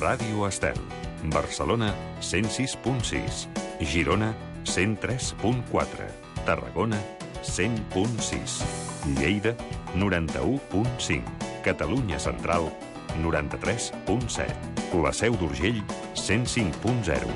Ràdio Estel. Barcelona, 106.6. Girona, 103.4. Tarragona, 100.6. Lleida, 91.5. Catalunya Central, 93.7. La Seu d'Urgell, 105.0.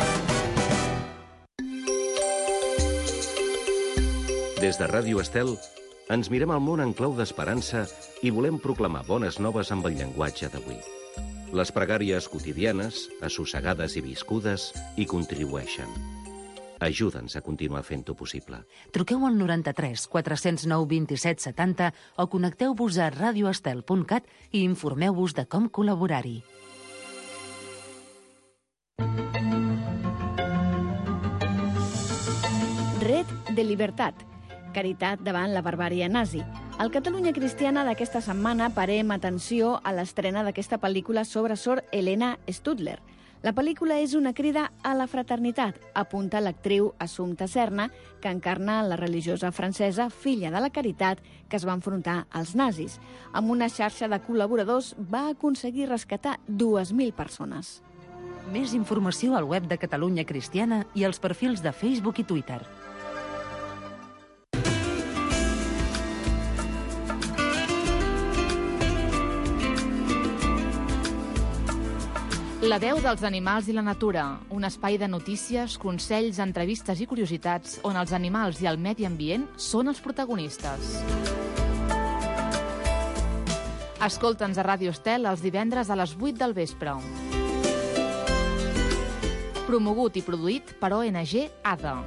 Des de Ràdio Estel, ens mirem al món en clau d'esperança i volem proclamar bones noves amb el llenguatge d'avui. Les pregàries quotidianes, assossegades i viscudes, hi contribueixen. Ajuda'ns a continuar fent-ho possible. Truqueu al 93 409 27 70 o connecteu-vos a radioestel.cat i informeu-vos de com col·laborar-hi. Red de Libertat. Caritat davant la barbàrie nazi. Al Catalunya Cristiana d'aquesta setmana parem atenció a l'estrena d'aquesta pel·lícula sobre Sor Helena Stutler. La pel·lícula és una crida a la fraternitat, apunta l'actriu Assumpta Serna, que encarna la religiosa francesa, filla de la Caritat, que es va enfrontar als nazis. Amb una xarxa de col·laboradors va aconseguir rescatar 2.000 persones. Més informació al web de Catalunya Cristiana i als perfils de Facebook i Twitter. La veu dels animals i la natura, un espai de notícies, consells, entrevistes i curiositats on els animals i el medi ambient són els protagonistes. Escolta'ns a Ràdio Estel els divendres a les 8 del vespre. Promogut i produït per ONG ADA.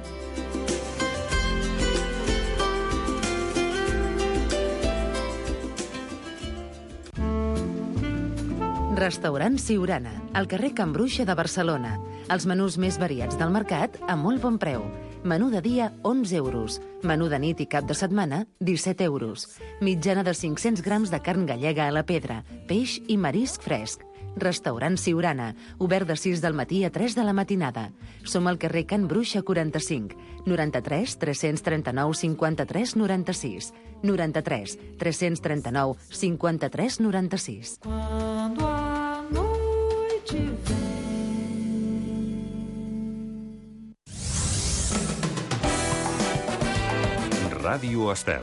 Restaurant Siurana, al carrer Can Bruixa de Barcelona. Els menús més variats del mercat a molt bon preu. Menú de dia, 11 euros. Menú de nit i cap de setmana, 17 euros. Mitjana de 500 grams de carn gallega a la pedra, peix i marisc fresc. Restaurant Siurana, obert de 6 del matí a 3 de la matinada. Som al carrer Can Bruixa 45, 93 339 53 96, 93 339 53 96. Ràdio Estel.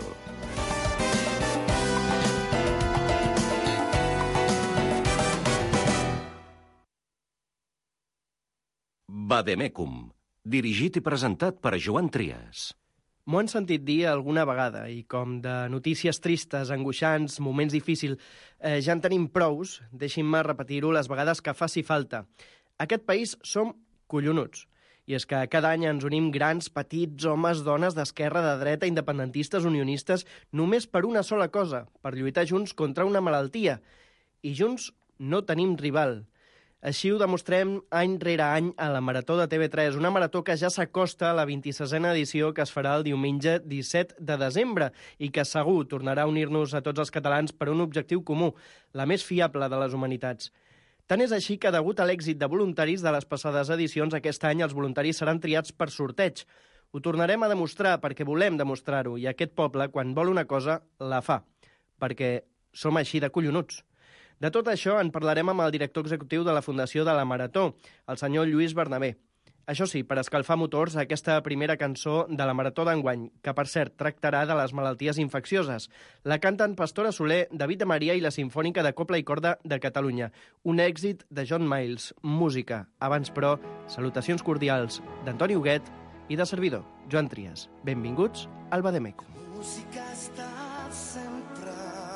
Vademecum, dirigit i presentat per Joan Trias. M'ho han sentit dir alguna vegada, i com de notícies tristes, angoixants, moments difícils, ja en tenim prous, deixin-me repetir-ho les vegades que faci falta. Aquest país som collonuts. I és que cada any ens unim grans, petits, homes, dones d'esquerra, de dreta, independentistes, unionistes, només per una sola cosa, per lluitar junts contra una malaltia. I junts no tenim rival. Així ho demostrem any rere any a la Marató de TV3, una marató que ja s'acosta a la 26a edició que es farà el diumenge 17 de desembre i que segur tornarà a unir-nos a tots els catalans per un objectiu comú, la més fiable de les humanitats. Tant és així que, degut a l'èxit de voluntaris de les passades edicions, aquest any els voluntaris seran triats per sorteig. Ho tornarem a demostrar perquè volem demostrar-ho, i aquest poble, quan vol una cosa, la fa, perquè som així de collonuts. De tot això en parlarem amb el director executiu de la Fundació de la Marató, el senyor Lluís Bernabé. Això sí, per escalfar motors, aquesta primera cançó de la Marató d'enguany, que per cert tractarà de les malalties infeccioses. La canten Pastora Soler, David de Maria i la Simfònica de Cobla i Corda de Catalunya. Un èxit de John Miles, música. Abans, però, salutacions cordials d'Antoni Huguet i de servidor, Joan Trias. Benvinguts al Vademecum. Música està sempre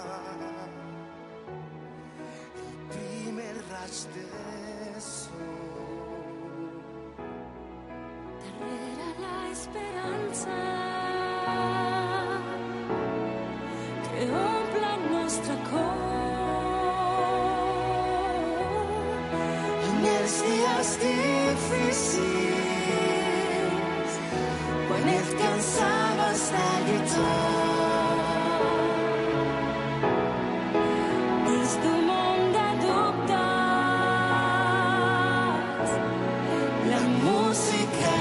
el primer raig de esperanza que omple el nostre cor en els dies difícils quan et cansaves de lluitar dins d'un món de dubtes la música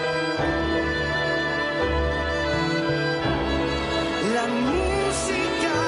la música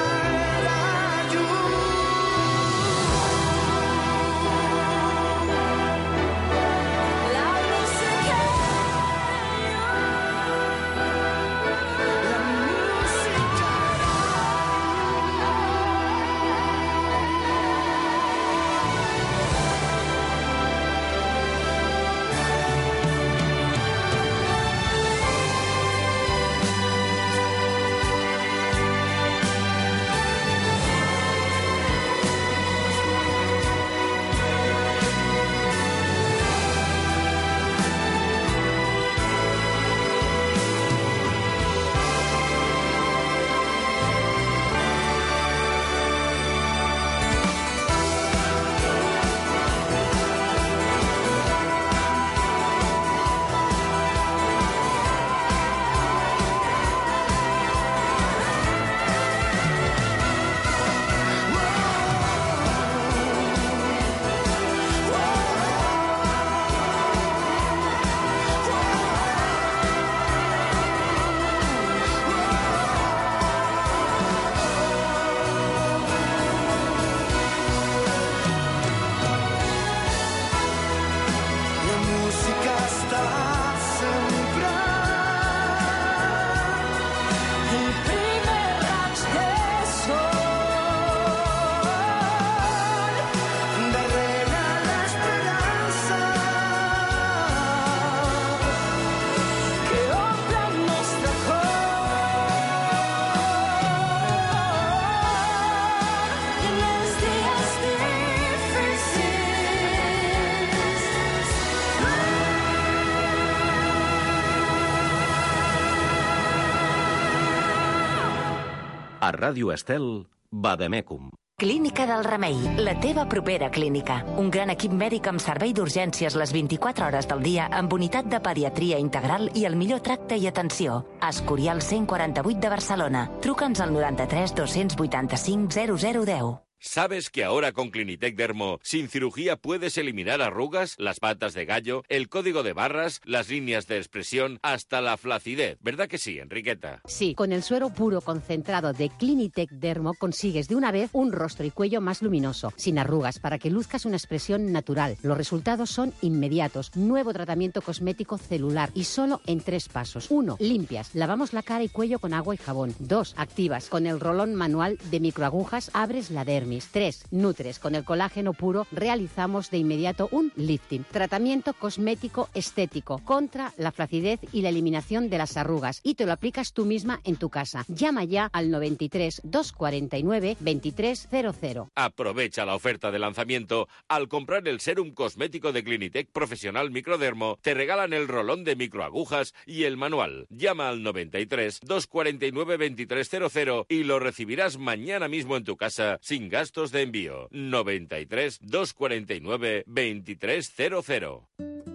A Ràdio Estel, Vademecum. Clínica del Remei, la teva propera clínica. Un gran equip mèdic amb servei d'urgències les 24 hores del dia amb unitat de pediatria integral i el millor tracte i atenció. Escorial 148 de Barcelona. Truca'ns al 93 285 0010. ¿Sabes que ahora con Clinitec Dermo, sin cirugía, puedes eliminar arrugas, las patas de gallo, el código de barras, las líneas de expresión, hasta la flacidez? ¿Verdad que sí, Enriqueta? Sí, con el suero puro concentrado de Clinitec Dermo consigues de una vez un rostro y cuello más luminoso, sin arrugas, para que luzcas una expresión natural. Los resultados son inmediatos. Nuevo tratamiento cosmético celular y solo en 3 pasos. 1. Limpias. Lavamos la cara y cuello con agua y jabón. 2. Activas. Con el rolón manual de microagujas abres la dermis. 3. Nutres. Con el colágeno puro realizamos de inmediato un lifting. Tratamiento cosmético estético contra la flacidez y la eliminación de las arrugas. Y te lo aplicas tú misma en tu casa. Llama ya al 93 249 2300. Aprovecha la oferta de lanzamiento. Al comprar el serum cosmético de Clinitec Profesional Microdermo, te regalan el rolón de microagujas y el manual. Llama al 93 249 2300 y lo recibirás mañana mismo en tu casa sin gastos de envío. 93 249 2300.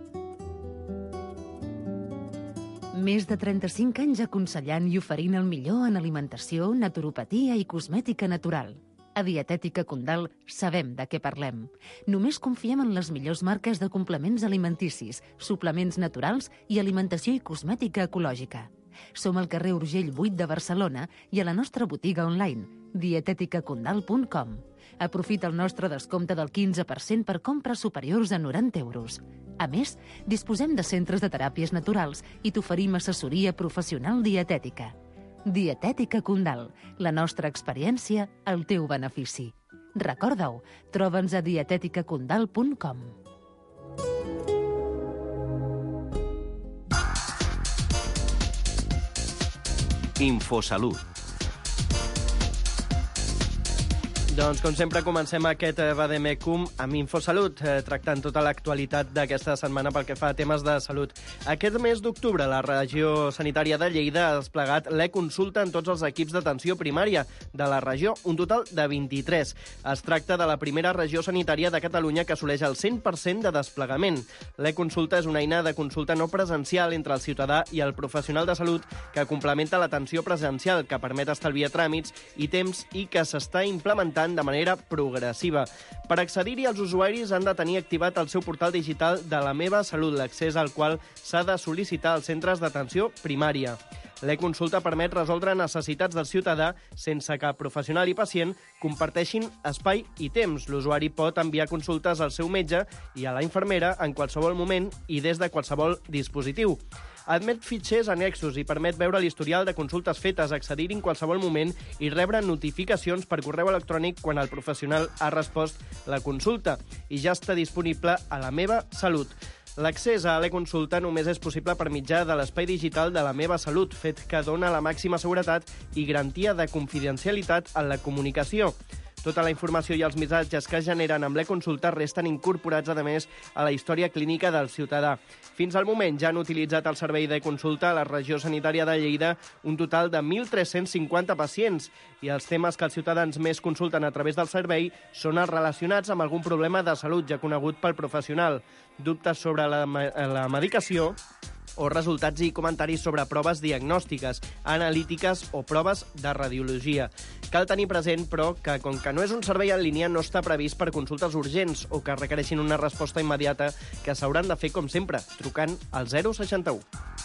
Més de 35 anys aconsellant i oferint el millor en alimentació, naturopatia i cosmètica natural. A Dietètica Condal sabem de què parlem. Només confiem en les millors marques de complements alimenticis, suplements naturals i alimentació i cosmètica ecològica. Som al carrer Urgell 8 de Barcelona i a la nostra botiga online, dieteticacondal.com. Aprofita el nostre descompte del 15% per compres superiors a 90 euros. A més, disposem de centres de teràpies naturals i t'oferim assessoria professional dietètica. Dietètica Condal, la nostra experiència al teu benefici. Recorda-ho, troba'ns a dieteticacondal.com. Infosalut. Doncs, com sempre, comencem aquest Vademecum amb Infosalut, tractant tota l'actualitat d'aquesta setmana pel que fa a temes de salut. Aquest mes d'octubre, la regió sanitària de Lleida ha desplegat l'e-consulta en tots els equips d'atenció primària de la regió, un total de 23. Es tracta de la primera regió sanitària de Catalunya que assoleix el 100% de desplegament. L'e-consulta és una eina de consulta no presencial entre el ciutadà i el professional de salut que complementa l'atenció presencial, que permet estalviar tràmits i temps i que s'està implementant de manera progressiva. Per accedir-hi, els usuaris han de tenir activat el seu portal digital de La Meva Salut, l'accés al qual s'ha de sol·licitar als centres d'atenció primària. L'e-consulta permet resoldre necessitats del ciutadà sense que professional i pacient comparteixin espai i temps. L'usuari pot enviar consultes al seu metge i a la infermera en qualsevol moment i des de qualsevol dispositiu. Admet fitxers annexos i permet veure l'historial de consultes fetes, accedir en qualsevol moment i rebre notificacions per correu electrònic quan el professional ha respost la consulta. I ja està disponible a La Meva Salut. L'accés a l'e-consulta només és possible per mitjà de l'espai digital de La Meva Salut, fet que dona la màxima seguretat i garantia de confidencialitat en la comunicació. Tota la informació i els missatges que es generen amb l'e-consulta resten incorporats, a més, a la història clínica del ciutadà. Fins al moment ja han utilitzat el servei d'e-consulta a la regió sanitària de Lleida un total de 1.350 pacients i els temes que els ciutadans més consulten a través del servei són els relacionats amb algun problema de salut ja conegut pel professional, dubtes sobre la medicació o resultats i comentaris sobre proves diagnòstiques, analítiques o proves de radiologia. Cal tenir present, però, que com que no és un servei en línia, no està previst per consultes urgents o que requereixin una resposta immediata que s'hauran de fer, com sempre, trucant al 061.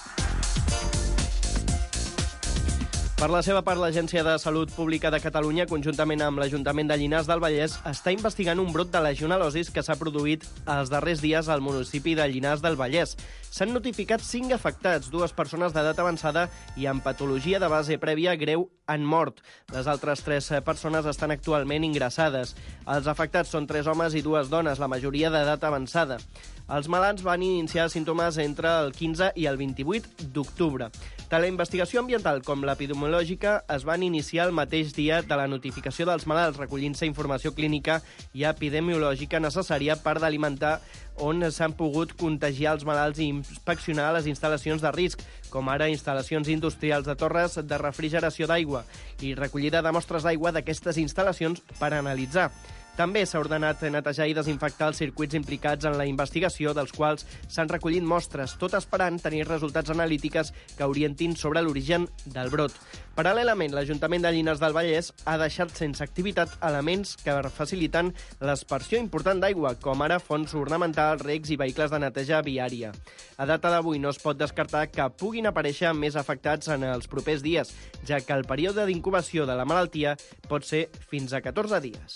Per la seva part, l'Agència de Salut Pública de Catalunya, conjuntament amb l'Ajuntament de Llinars del Vallès, està investigant un brot de legionel·losi que s'ha produït els darrers dies al municipi de Llinars del Vallès. S'han notificat 5 afectats, 2 persones d'edat avançada i amb patologia de base prèvia greu han mort. Les altres 3 persones estan actualment ingressades. Els afectats són 3 homes i 2 dones, la majoria d'edat avançada. Els malalts van iniciar símptomes entre el 15 i el 28 d'octubre. Tant la investigació ambiental com l'epidemiològica es van iniciar el mateix dia de la notificació dels malalts, recollint-se informació clínica i epidemiològica necessària per d'alimentar on s'han pogut contagiar els malalts i inspeccionar les instal·lacions de risc, com ara instal·lacions industrials de torres de refrigeració d'aigua i recollida de mostres d'aigua d'aquestes instal·lacions per analitzar. També s'ha ordenat netejar i desinfectar els circuits implicats en la investigació, dels quals s'han recollit mostres, tot esperant tenir resultats analítiques que orientin sobre l'origen del brot. Paral·lelament, l'Ajuntament de Llinars del Vallès ha deixat sense activitat elements que faciliten l'aspersió important d'aigua, com ara fonts ornamentals, recs i vehicles de neteja viària. A data d'avui no es pot descartar que puguin aparèixer més afectats en els propers dies, ja que el període d'incubació de la malaltia pot ser fins a 14 dies.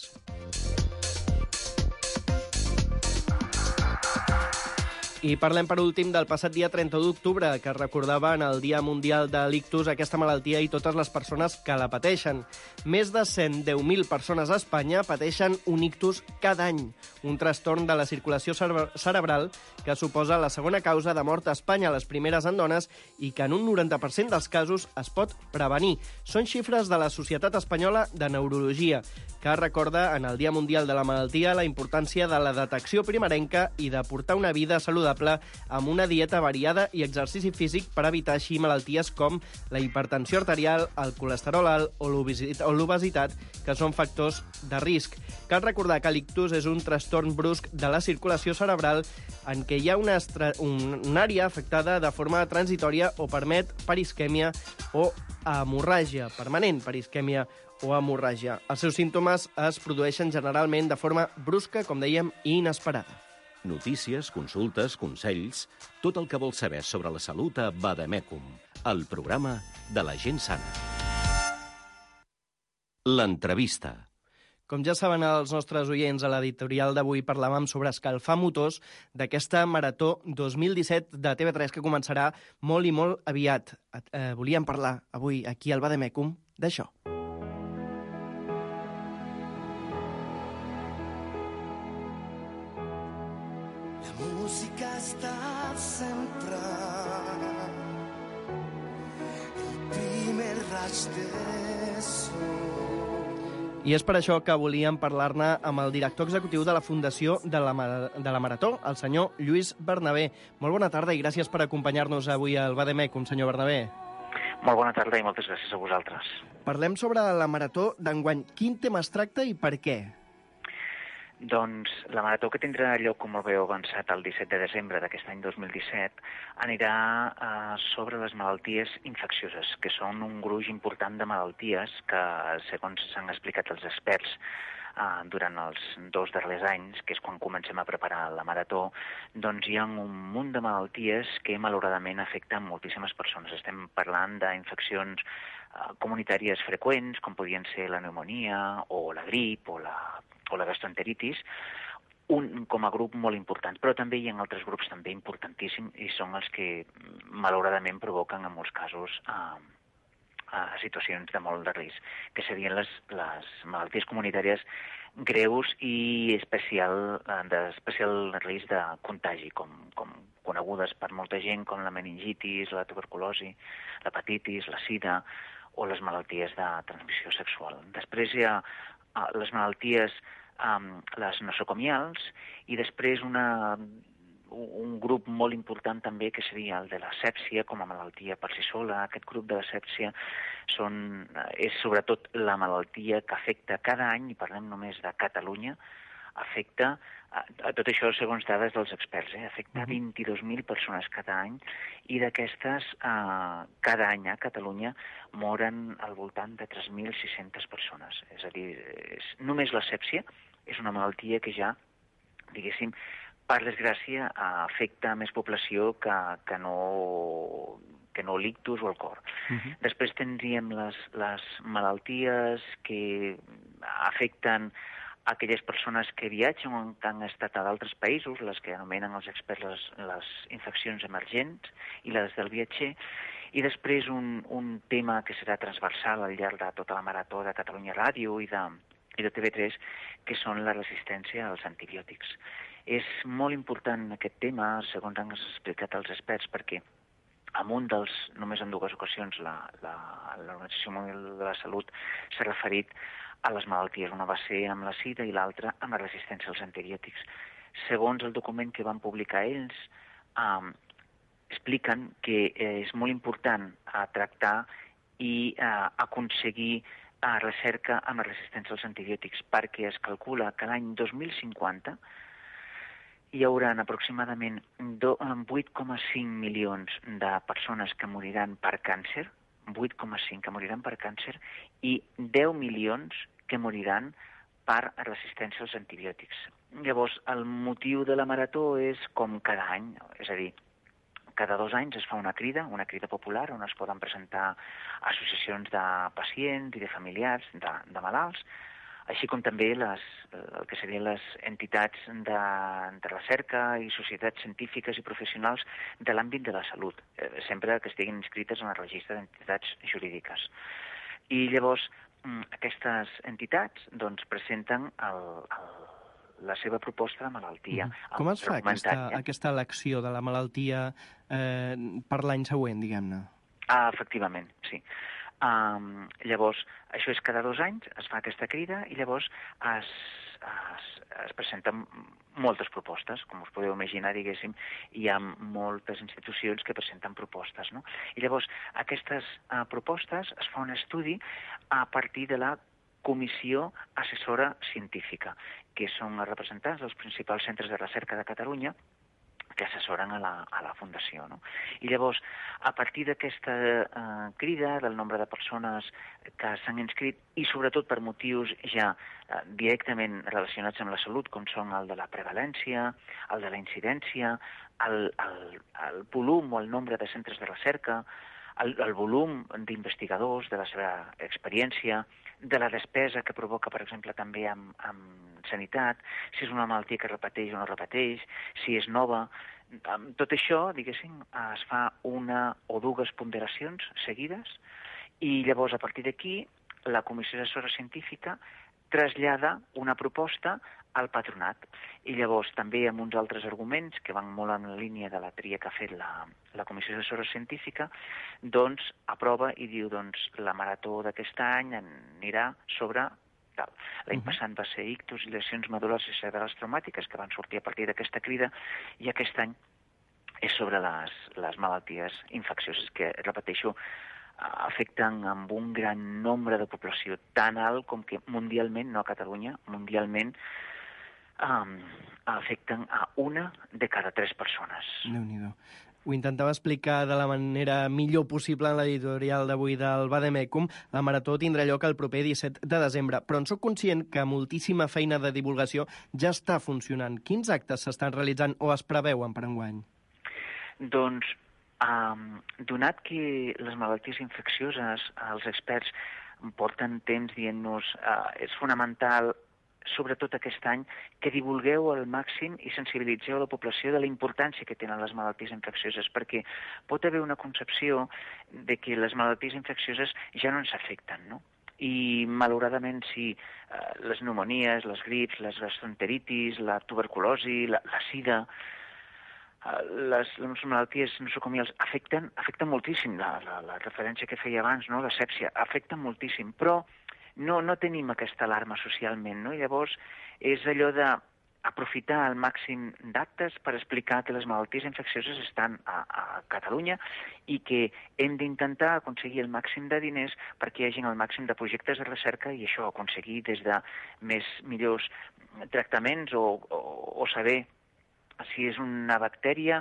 I parlem per últim del passat dia 30 d'octubre, que es recordava en el Dia Mundial de l'Ictus aquesta malaltia i totes les persones que la pateixen. Més de 110.000 persones a Espanya pateixen un ictus cada any, un trastorn de la circulació cerebral que suposa la segona causa de mort a Espanya, les primeres en dones, i que en un 90% dels casos es pot prevenir. Són xifres de la Societat Espanyola de Neurologia, que recorda en el Dia Mundial de la Malaltia la importància de la detecció primerenca i de portar una vida saludable amb una dieta variada i exercici físic per evitar així malalties com la hipertensió arterial, el colesterol alt o l'obesitat, que són factors de risc. Cal recordar que l'ictus és un trastorn brusc de la circulació cerebral en què hi ha una àrea afectada de forma transitòria o permet perisquèmia o hemorràgia permanent, perisquèmia o hemorràgia. Els seus símptomes es produeixen generalment de forma brusca, com dèiem, i inesperada. Notícies, consultes, consells, tot el que vols saber sobre la salut a Vademecum, el programa de la gent sana. L'entrevista. Com ja saben els nostres oients, a l'editorial d'avui parlàvem sobre escalfar motors d'aquesta Marató 2017 de TV3 que començarà molt i molt aviat. Volíem parlar avui aquí al Vademecum d'això. La música està sempre el primer raig de sol. I és per això que volíem parlar-ne amb el director executiu de la Fundació de la Marató, el senyor Lluís Bernabé. Molt bona tarda i gràcies per acompanyar-nos avui al Vademecum, senyor Bernabé. Molt bona tarda i moltes gràcies a vosaltres. Parlem sobre la Marató d'enguany. Quin tema es tracta i per què? Doncs la Marató, que tindrà lloc, com molt bé heu avançat, el 17 de desembre d'aquest any 2017, anirà sobre les malalties infeccioses, que són un gruix important de malalties que, segons s'han explicat els experts durant els 2 darrers anys, que és quan comencem a preparar la Marató, doncs hi ha un munt de malalties que malauradament afecten moltíssimes persones. Estem parlant d'infeccions comunitàries freqüents, com podrien ser la pneumònia o la grip o la gastroenteritis, com a grup molt important, però també hi ha altres grups també importantíssims i són els que malauradament provoquen en molts casos situacions de molt de risc, que serien les malalties comunitàries greus i d'especial risc de contagi, com conegudes per molta gent, com la meningitis, la tuberculosi, l'hepatitis, la sida o les malalties de transmissió sexual. Després hi ha les malalties, les nosocomials, i després un grup molt important també, que seria el de la sèpsia com a malaltia per si sola. Aquest grup de la sèpsia és sobretot la malaltia que afecta cada any, i parlem només de Catalunya, afecta, tot això segons dades dels experts, afecta 22.000 persones cada any, i d'aquestes cada any a Catalunya moren al voltant de 3.600 persones. És a dir, només la sèpsia és una malaltia que ja, diguéssim, per desgràcia, afecta més població que no l'ictus o el cor. Després tindríem les malalties que afecten aquelles persones que viatgen o que han estat a d'altres països, les que anomenen els experts les infeccions emergents i les del viatger, i després un tema que serà transversal al llarg de tota la Marató de Catalunya Ràdio i de TV3, que són la resistència als antibiòtics. És molt important aquest tema, segons han explicat els experts, perquè només en 2 ocasions, l'Organització Mundial de la Salut s'ha referit a les malalties. Una va ser amb la sida i l'altra amb la resistència als antibiòtics. Segons el document que van publicar ells, expliquen que és molt important tractar i aconseguir recerca amb la resistència als antibiòtics, perquè es calcula que l'any 2050 hi haurà aproximadament 8,5 milions de persones que moriran per càncer, 8,5 que moriran per càncer, i 10 milions que moriran per resistència als antibiòtics. Llavors, el motiu de la marató és com cada any, és a dir, cada 2 anys es fa una crida popular, on es poden presentar associacions de pacients i de familiars de malalts, així com també el que serien les entitats de recerca i societats científiques i professionals de l'àmbit de la salut, sempre que estiguin inscrites en el registre d'entitats jurídiques. I llavors aquestes entitats presenten la seva proposta de malaltia. Com es fa aquesta elecció de la malaltia per l'any següent, diguem-ne? Efectivament, sí. Llavors, això és cada 2 anys, es fa aquesta crida i llavors es presenten moltes propostes, com us podeu imaginar, diguéssim, hi ha moltes institucions que presenten propostes, no? I llavors, aquestes propostes es fa un estudi a partir de la Comissió Assessora Científica, que són els representants dels principals centres de recerca de Catalunya que assessoren a la Fundació, no? I llavors, a partir d'aquesta crida, del nombre de persones que s'han inscrit, i sobretot per motius ja directament relacionats amb la salut, com són el de la prevalència, el de la incidència, el volum o el nombre de centres de recerca, el volum d'investigadors, de la seva experiència, de la despesa que provoca, per exemple, també amb sanitat, si és una malaltia que repeteix o no repeteix, si és nova. Tot això, diguéssim, es fa 1 o 2 ponderacions seguides i llavors, a partir d'aquí, la Comissió Assessora Científica trasllada una proposta al patronat. I llavors, també amb uns altres arguments que van molt en la línia de la tria que ha fet la Comissió Assessora Científica, doncs aprova i diu, doncs, la marató d'aquest any anirà sobre tal. L'any passat va ser ictus i lesions medul·lars i cerebrals traumàtiques, que van sortir a partir d'aquesta crida, i aquest any és sobre les malalties infeccioses, que, repeteixo, afecten amb un gran nombre de població, tan alt com que mundialment, no a Catalunya, mundialment afecten a 1 de cada 3 persones. Déu-n'hi-do. Ho intentava explicar de la manera millor possible en l'editorial d'avui del Vademecum. La marató tindrà lloc el proper 17 de desembre, però en soc conscient que moltíssima feina de divulgació ja està funcionant. Quins actes s'estan realitzant o es preveuen per enguany? Doncs, donat que les malalties infeccioses, els experts porten temps dient-nos és fonamental, sobretot aquest any, que divulgueu al màxim i sensibilitzeu la població de la importància que tenen les malalties infeccioses, perquè pot haver una concepció de que les malalties infeccioses ja no ens afecten, no? I, malauradament, sí, les pneumonies, les grips, les gastroenteritis, la tuberculosi, la sida, les malalties nosocomials afecten moltíssim. La referència que feia abans, no? La sèpsia, afecten moltíssim, però no tenim aquesta alarma socialment, no? I llavors és allò d'aprofitar al màxim d'actes per explicar que les malalties infeccioses estan a Catalunya i que hem d'intentar aconseguir el màxim de diners perquè hi hagi el màxim de projectes de recerca i això, aconseguir des de millors tractaments o saber si és una bactèria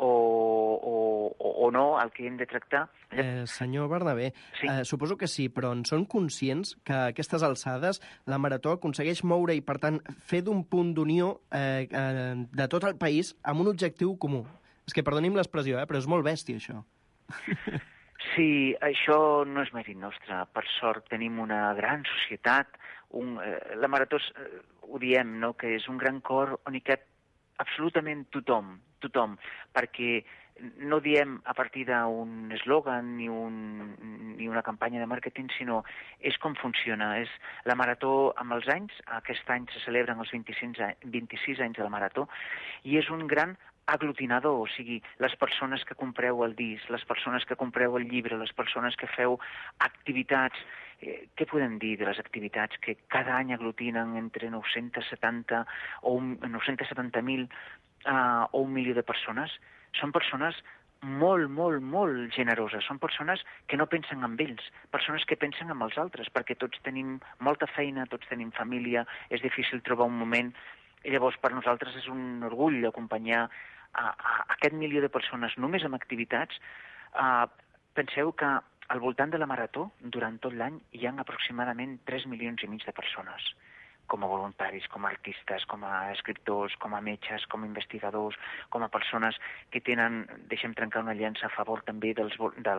o no el que hem de tractar. Senyor Bernabé, sí? Suposo que sí, però en són conscients que a aquestes alçades la marató aconsegueix moure i, per tant, fer d'un punt d'unió de tot el país amb un objectiu comú. És que, perdoni'm l'expressió, però és molt bèstia, això. Sí, això no és mèrit nostre. Per sort tenim una gran societat. La marató, ho diem, no?, que és un gran cor on hi cap absolutament tothom, perquè no diem a partir d'un eslògan ni una campanya de màrqueting, sinó és com funciona. És la marató amb els anys, aquest any se celebren els 26 anys de la marató, i és un gran aglutinador, o sigui, les persones que compreu el disc, les persones que compreu el llibre, les persones que feu activitats. Què podem dir de les activitats que cada any aglutinen entre 970.000 o 1 milió de persones? Són persones molt, molt, molt generoses. Són persones que no pensen en ells, persones que pensen en els altres, perquè tots tenim molta feina, tots tenim família, és difícil trobar un moment. I llavors, per nosaltres és un orgull acompanyar a aquest milió de persones només amb activitats. Penseu que al voltant de la marató, durant tot l'any, hi ha aproximadament 3,5 milions de persones, com a voluntaris, com a artistes, com a escriptors, com a metges, com a investigadors, com a persones que tenen, deixem trencar una llança a favor també de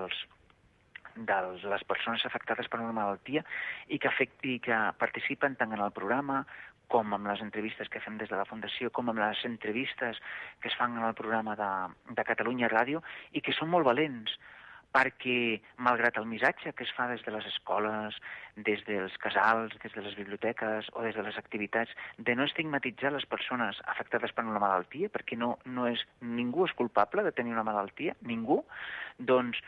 les persones afectades per una malaltia i que participen tant en el programa com amb les entrevistes que fem des de la Fundació, com amb les entrevistes que es fan en el programa de Catalunya Ràdio, i que són molt valents, perquè, malgrat el missatge que es fa des de les escoles, des dels casals, des de les biblioteques o des de les activitats, de no estigmatitzar les persones afectades per una malaltia, perquè ningú és culpable de tenir una malaltia, ningú, doncs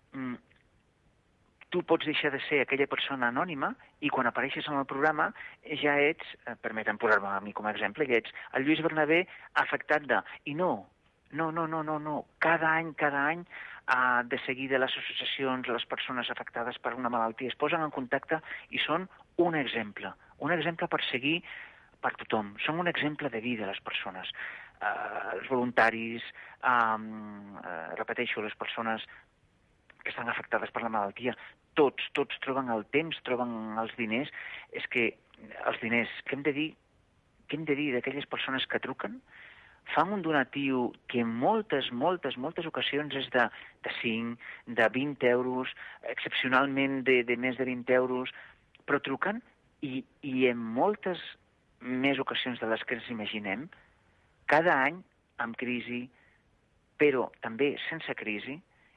tu pots deixar de ser aquella persona anònima i quan apareixes en el programa ja ets, permetem posar-me a mi com a exemple, ja ets el Lluís Bernabé afectat de... I no. Cada any, de seguida les associacions, les persones afectades per una malaltia es posen en contacte i són un exemple per seguir per tothom. Són un exemple de vida, les persones. Els voluntaris, repeteixo, les persones que estan afectades per la malaltia, tots troben el temps, troben els diners. És que els diners, què hem de dir d'aquelles persones que truquen? Fan un donatiu que en moltes ocasions és de 5, de 20 euros, excepcionalment de més de 20 euros, però truquen i en moltes més ocasions de les que ens imaginem, cada any amb crisi, però també sense crisi,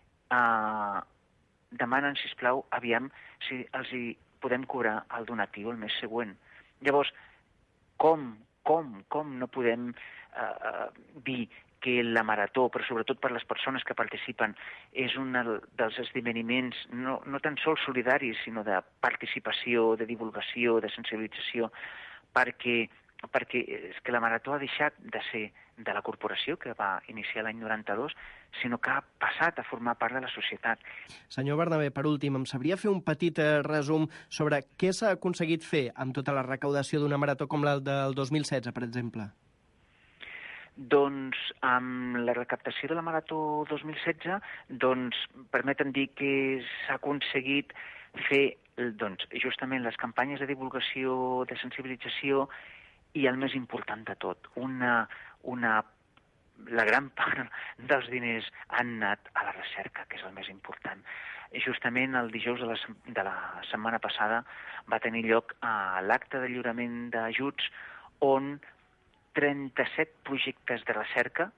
demanen, sisplau, aviam si els hi podem cobrar el donatiu el mes següent. Llavors, com no podem dir que la marató, però sobretot per les persones que participen, és un dels esdeveniments no tan sols solidaris, sinó de participació, de divulgació, de sensibilització, perquè és que la marató ha deixat de ser de la corporació, que va iniciar l'any 92, sinó que ha passat a formar part de la societat. Senyor Bernabé, per últim, em sabria fer un petit resum sobre què s'ha aconseguit fer amb tota la recaudació d'una marató com la del 2016, per exemple? Doncs amb la recaptació de la Marató 2016, doncs permeten dir que s'ha aconseguit fer justament les campanyes de divulgació, de sensibilització i el més important de tot, la gran part dels diners han anat a la recerca, que és el més important. Justament el dijous de la setmana passada va tenir lloc l'acte de lliurament d'ajuts on 37 projectes de recerca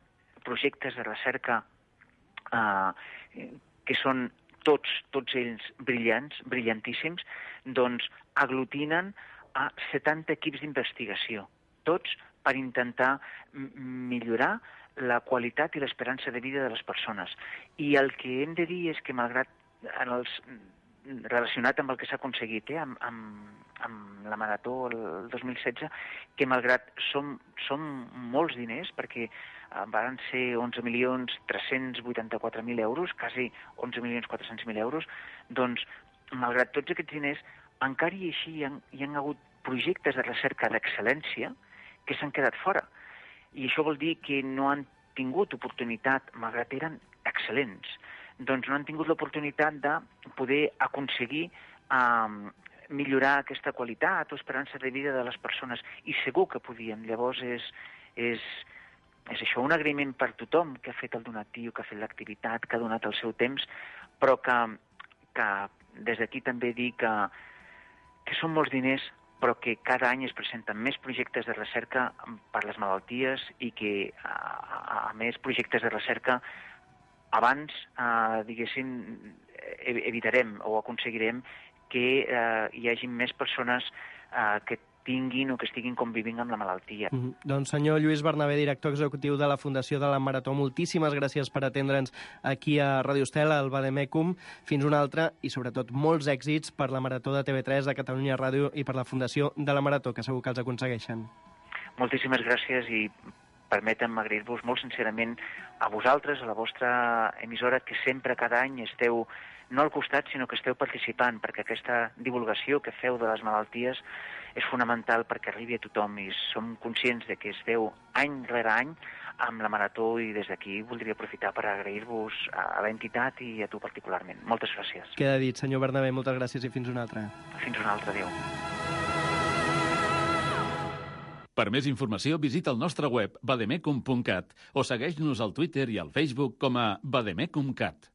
que són tots ells brillants, brillantíssims, doncs aglutinen a 70 equips d'investigació, tots per intentar millorar la qualitat i l'esperança de vida de les persones. I el que hem de dir és que, malgrat relacionat amb el que s'ha aconseguit amb la Marató el 2016, que malgrat són molts diners, perquè van ser 11.384.000 euros, quasi 11.400.000 euros, doncs, malgrat tots aquests diners, encara i així hi ha hagut projectes de recerca d'excel·lència que s'han quedat fora. I això vol dir que no han tingut oportunitat, malgrat eren excel·lents, doncs no han tingut l'oportunitat de poder aconseguir millorar aquesta qualitat o esperança de vida de les persones. I segur que podíem. Llavors és això, un agraïment per tothom que ha fet el donatiu, que ha fet l'activitat, que ha donat el seu temps, però que des d'aquí també dir que són molts diners, però que cada any es presenten més projectes de recerca per les malalties i que, a més, projectes de recerca abans, diguéssim, evitarem o aconseguirem que hi hagi més persones que tinguin o que estiguin convivint amb la malaltia. Doncs senyor Lluís Bernabé, director executiu de la Fundació de la Marató, moltíssimes gràcies per atendre'ns aquí a Ràdio Estel, al Vademecum. Fins una altra i, sobretot, molts èxits per la Marató de TV3, de Catalunya Ràdio i per la Fundació de la Marató, que segur que els aconsegueixen. Moltíssimes gràcies i permetem agrair-vos molt sincerament a vosaltres, a la vostra emissora, que sempre, cada any, esteu no al costat, sinó que esteu participant, perquè aquesta divulgació que feu de les malalties és fonamental perquè arribi a tothom i som conscients de que esteu any rere any amb la Marató i des d'aquí voldria aprofitar per agrair-vos a l'entitat i a tu particularment. Moltes gràcies. Queda dit, senyor Bernabé, moltes gràcies i fins una altra. Fins una altra, adéu. Per més informació, visita el nostre web vademecum.cat o segueix-nos al Twitter i al Facebook com a vademecum.cat.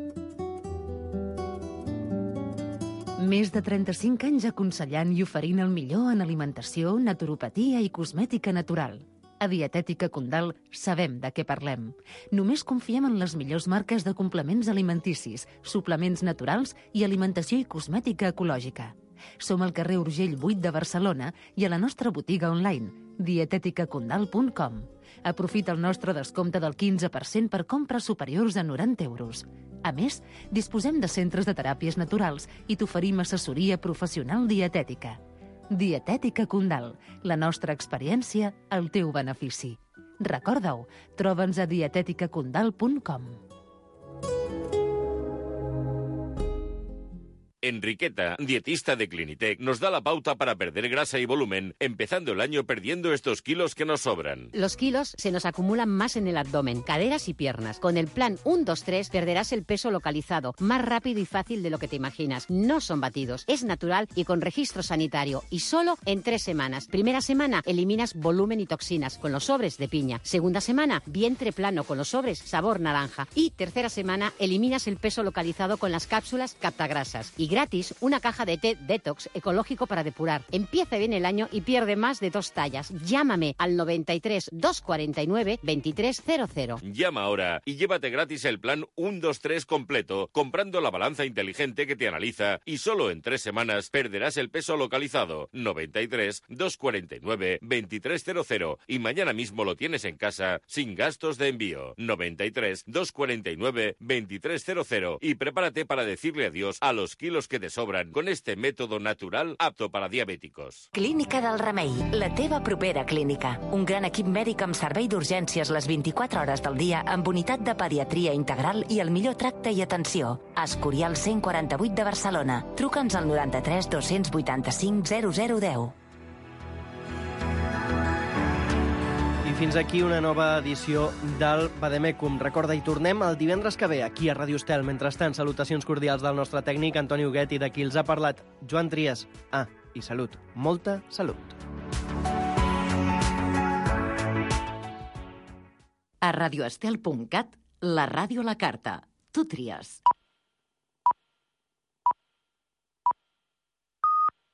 Més de 35 anys aconsellant i oferint el millor en alimentació, naturopatia i cosmètica natural. A Dietètica Condal sabem de què parlem. Només confiem en les millors marques de complements alimenticis, suplements naturals i alimentació i cosmètica ecològica. Som al carrer Urgell 8 de Barcelona i a la nostra botiga online, dieteticacondal.com. Aprofita el nostre descompte del 15% per compres superiors a 90 euros. A més, disposem de centres de teràpies naturals i t'oferim assessoria professional dietètica. Dietètica Condal, la nostra experiència, el teu benefici. Recorda-ho, troba'ns a dieteticacondal.com. Enriqueta, dietista de Clinitec, nos da la pauta para perder grasa y volumen, empezando el año perdiendo estos kilos que nos sobran. Los kilos se nos acumulan más en el abdomen, caderas y piernas. Con el plan 1-2-3 perderás el peso localizado, más rápido y fácil de lo que te imaginas. No son batidos, es natural y con registro sanitario. Y solo en 3 semanas. Primera semana, eliminas volumen y toxinas con los sobres de piña. Segunda semana, vientre plano con los sobres sabor naranja. Y tercera semana, eliminas el peso localizado con las cápsulas captagrasas. Y gratis, una caja de té detox ecológico para depurar. Empieza bien el año y pierde más de 2 tallas. Llámame al 93 249 2300. Llama ahora y llévate gratis el plan 1-2-3 completo, comprando la balanza inteligente que te analiza y solo en 3 semanas perderás el peso localizado. 93 249 2300 y mañana mismo lo tienes en casa sin gastos de envío. 93 249 2300 y prepárate para decirle adiós a los kilos que te sobran con este método natural apto para diabéticos. Clínica del Remei, la teva propera clínica. Un gran equip mèdic amb servei d'urgències les 24 hores del dia amb unitat de pediatria integral i el millor tracte i atenció. Escorial 148 de Barcelona. Truca'ns al 93 285 0010. I fins aquí una nova edició del Vademecum. Recorda, i tornem el divendres que ve aquí a Ràdio Estel. Mentrestant, salutacions cordials del nostre tècnic Antoni Huguet i de qui els ha parlat Joan Trias. I salut. Molta salut. A radioestel.cat, la ràdio a la carta. Tu tries.